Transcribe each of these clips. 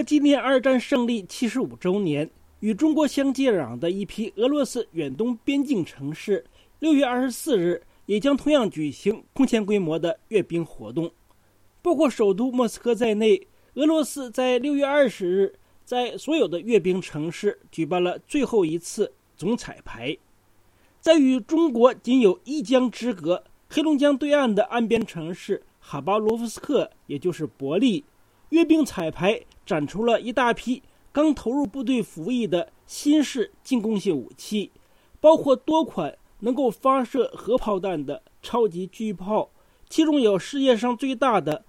了纪念二战胜利75周年，与中国相接壤的一批俄罗斯远东边境城市6月24日也将同样举行空前规模的阅兵活动。包括首都莫斯科在内，俄罗斯在6月20日在所有的阅兵城市举办了最后一次总彩排。在与中国仅有一江之隔，黑龙江对岸的岸边城市哈巴罗夫斯克，也就是伯利，阅兵彩排展出了一大批刚投入部队服役的新式进攻性武器，包括多款能够发射核炮弹的超级巨炮，其中有世界上最大的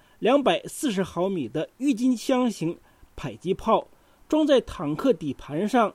240毫米的郁金香型迫击炮，装在坦克底盘上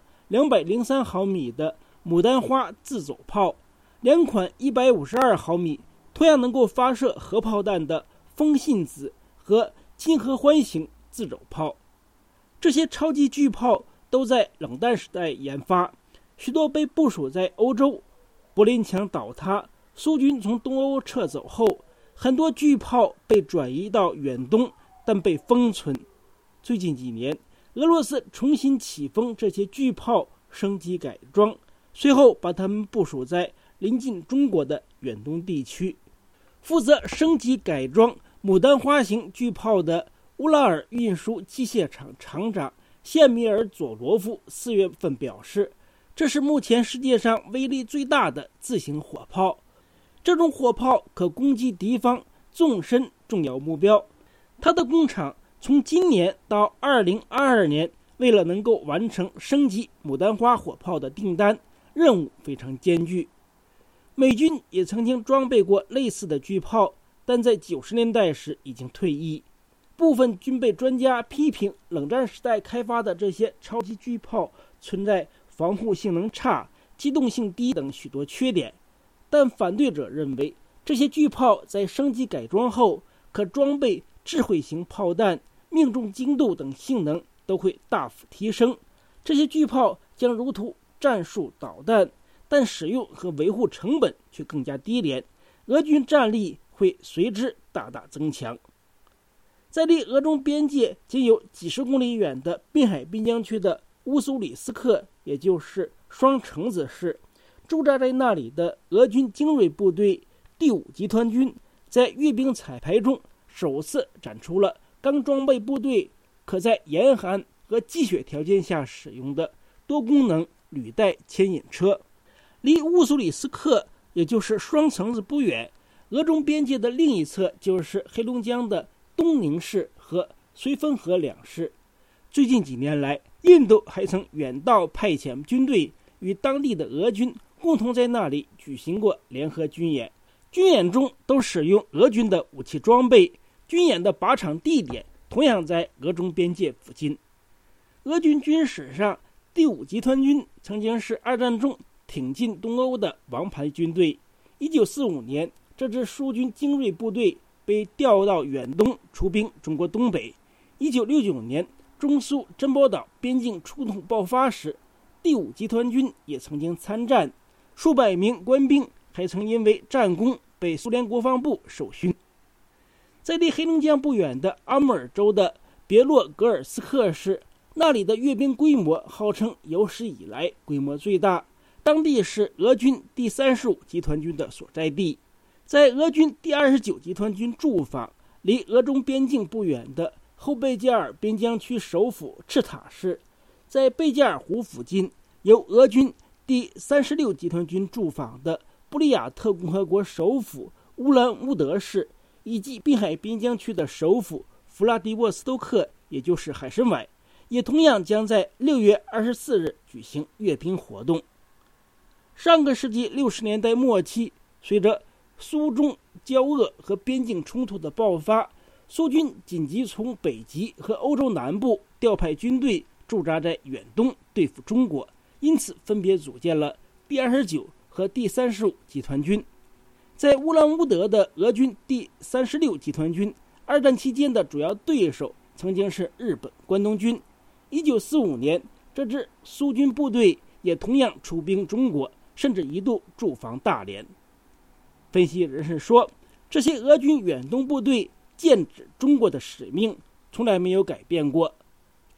203毫米的牡丹花自走炮，两款152毫米同样能够发射核炮弹的风信子和金合欢型自走炮。这些超级巨炮都在冷战时代研发，许多被部署在欧洲。柏林墙倒塌，苏军从东欧撤走后，很多巨炮被转移到远东，但被封存。最近几年，俄罗斯重新起风这些巨炮升级改装，随后把它们部署在临近中国的远东地区。负责升级改装牡丹花型巨炮的乌拉尔运输机械厂厂长谢米尔佐罗夫4月份表示，这是目前世界上威力最大的自行火炮，这种火炮可攻击敌方纵深重要目标。他的工厂从今年到2022年，为了能够完成升级牡丹花火炮的订单，任务非常艰巨。美军也曾经装备过类似的巨炮，但在90年代时已经退役。部分军备专家批评冷战时代开发的这些超级巨炮存在防护性能差、机动性低等许多缺点，但反对者认为这些巨炮在升级改装后可装备智慧型炮弹，命中精度等性能都会大幅提升。这些巨炮将如图战术导弹，但使用和维护成本却更加低廉，俄军战力会随之大大增强。在离俄中边界仅有几十公里远的滨海滨江区的乌苏里斯克，也就是双城子市，驻扎在那里的俄军精锐部队第5集团军在阅兵彩排中首次展出了刚装备部队可在严寒和积雪条件下使用的多功能履带牵引车。离乌苏里斯克也就是双城子不远，俄中边界的另一侧就是黑龙江的东宁市和绥芬河两市。最近几年来，印度还曾远道派遣军队与当地的俄军共同在那里举行过联合军演，军演中都使用俄军的武器装备，军演的靶场地点同样在俄中边界附近。俄军军史上第5集团军曾经是二战中挺进东欧的王牌军队。1945年，这支苏军精锐部队被调到远东出兵中国东北。1969年，中苏珍宝岛边境冲突爆发时，第5集团军也曾经参战，数百名官兵还曾因为战功被苏联国防部授勋。在离黑龙江不远的阿穆尔州的别洛格尔斯克市，那里的阅兵规模号称有史以来规模最大，当地是俄军第35集团军的所在地。在俄军第29集团军驻防离俄中边境不远的后贝加尔边疆区首府赤塔市，在贝加尔湖附近由俄军第36集团军驻防的布里亚特共和国首府乌兰乌德市，以及滨海边疆区的首府弗拉迪沃斯托克，也就是海参崴，也同样将在6月24日举行阅兵活动。上个世纪60年代末期，随着苏中交恶和边境冲突的爆发，苏军紧急从北极和欧洲南部调派军队驻扎在远东对付中国，因此分别组建了第29和第35集团军。在乌兰乌德的俄军第36集团军，二战期间的主要对手曾经是日本关东军。1945年，这支苏军部队也同样出兵中国，甚至一度驻防大连。分析人士说，这些俄军远东部队剑指中国的使命从来没有改变过。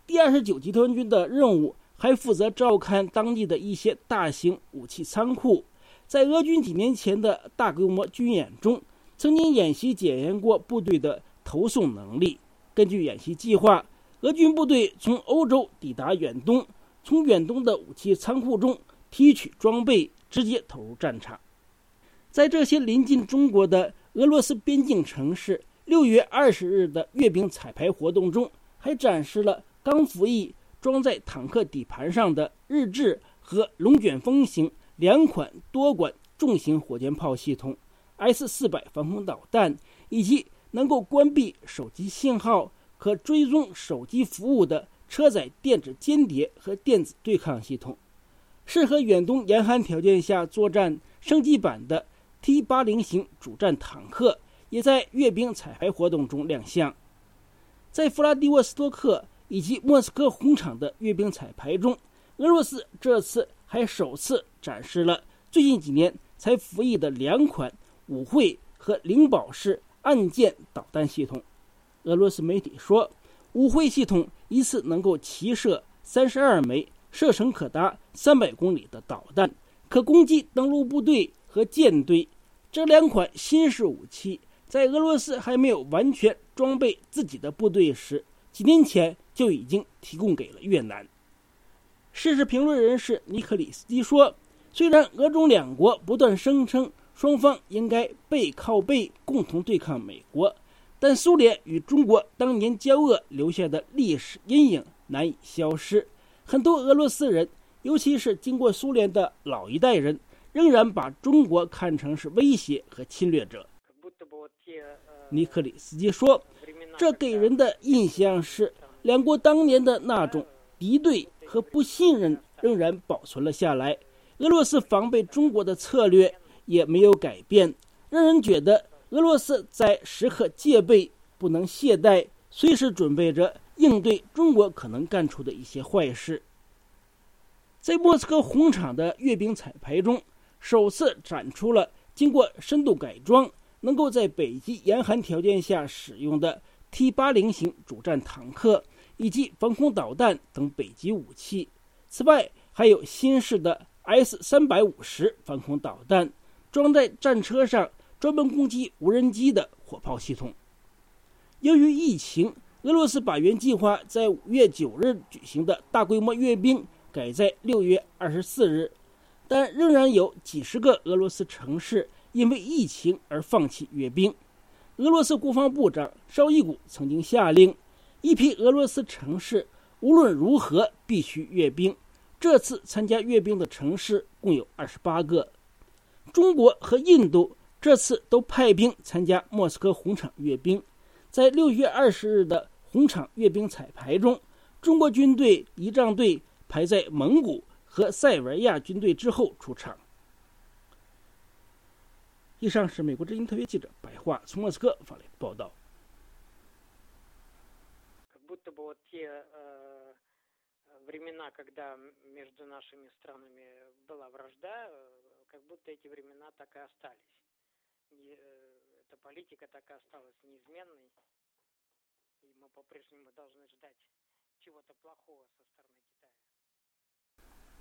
第29集团军的任务还负责照看当地的一些大型武器仓库。在俄军几年前的大规模军演中，曾经演习检验过部队的投送能力。根据演习计划，俄军部队从欧洲抵达远东，从远东的武器仓库中提取装备，直接投入战场。在这些临近中国的俄罗斯边境城市，6月20日的阅兵彩排活动中，还展示了刚服役装在坦克底盘上的日制和龙卷风型2款多管重型火箭炮系统、S-400防空导弹，以及能够关闭手机信号、可追踪手机服务的车载电子间谍和电子对抗系统。适合远东严寒条件下作战升级版的 T-80型主战坦克也在阅兵彩排活动中亮相。在弗拉迪沃斯托克以及莫斯科红场的阅兵彩排中，俄罗斯这次还首次展示了最近几年才服役的2款武惠和灵宝式岸舰导弹系统。俄罗斯媒体说，武惠系统一次能够齐射32枚射程可达300公里的导弹，可攻击登陆部队和舰队。这2款新式武器在俄罗斯还没有完全装备自己的部队时，几年前就已经提供给了越南。时事评论人士尼克里斯基说，虽然俄中2国不断声称双方应该背靠背共同对抗美国，但苏联与中国当年交恶留下的历史阴影难以消失。很多俄罗斯人，尤其是经过苏联的老一代人，仍然把中国看成是威胁和侵略者。尼克里斯基说，这给人的印象是2国当年的那种敌对和不信任仍然保存了下来，俄罗斯防备中国的策略也没有改变，让人觉得俄罗斯在时刻戒备，不能懈怠，随时准备着应对中国可能干出的一些坏事。在莫斯科红场的阅兵彩排中，首次展出了经过深度改装，能够在北极严寒条件下使用的 T-80型主战坦克以及防空导弹等北极武器。此外，还有新式的 S-350防空导弹，装在战车上专门攻击无人机的火炮系统。由于疫情，俄罗斯把原计划在5月9日举行的大规模阅兵改在6月24日，但仍然有几十个俄罗斯城市因为疫情而放弃阅兵。俄罗斯国防部长绍伊古曾经下令，一批俄罗斯城市无论如何必须阅兵。这次参加阅兵的城市共有28个。中国和印度这次都派兵参加莫斯科红场阅兵。在6月20日的红场阅兵彩排中，中国军队仪仗队排在蒙古和塞尔维亚军队之后出场。以上是美国之音特约记者白桦从莫斯科发来的报道。 Времена, когда между нашими странами была вражда, как будто эти времена так и остались. И эта политика так и осталась неизменной, и мы по-прежнему должны ждать чего-то плохого со стороны Китая.